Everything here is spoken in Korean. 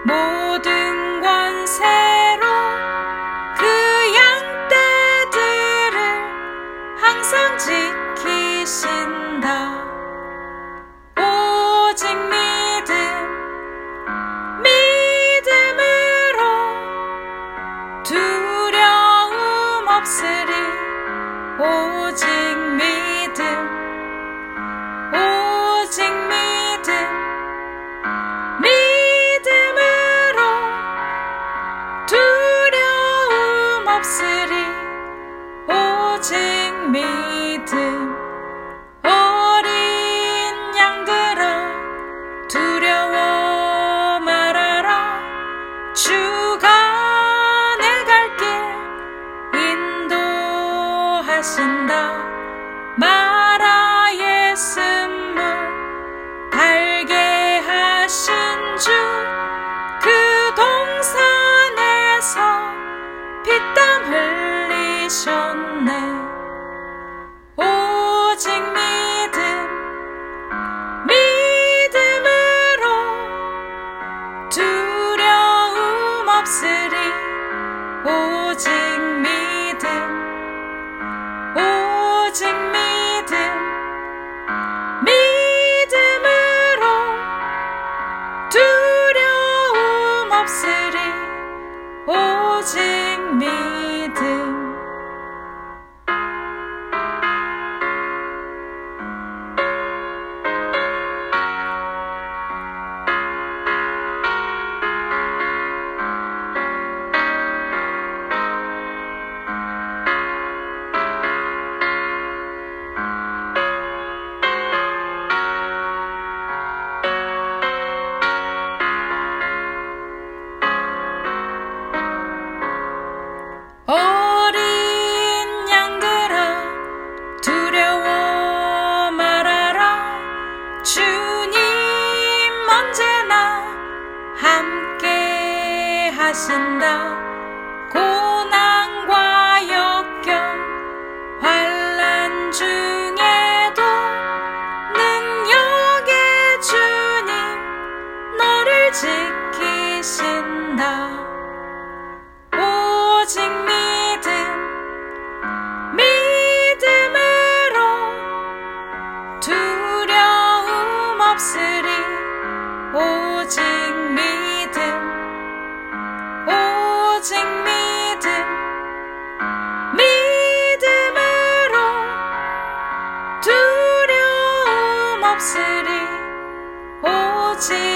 모든 권세로 그 양떼들을 항상 지키신다. 오직 믿음으로 두려움 없으리. 오직 믿음으로 두려움 없으리. 오직 믿음. 어린 양들아 두려워 말아라. 주가 내 갈 길 인도하신다. 마라의 쓴물 달게 하신 주 그 동산에서 피땀 흘리셨네. 오직 믿음으로 두려움 없으리. 오직 믿음으로 두려움 없으리. 오직 믿음. 어린 양들아 두려워 말아라. 주님 언제나 함께 하신다. 고난과 역경 환난 중에도 능력의 주님 너를 지키신다. 오직 믿음으로 두려움 없으리. 오직 믿음으로 두려움 없으리. 오직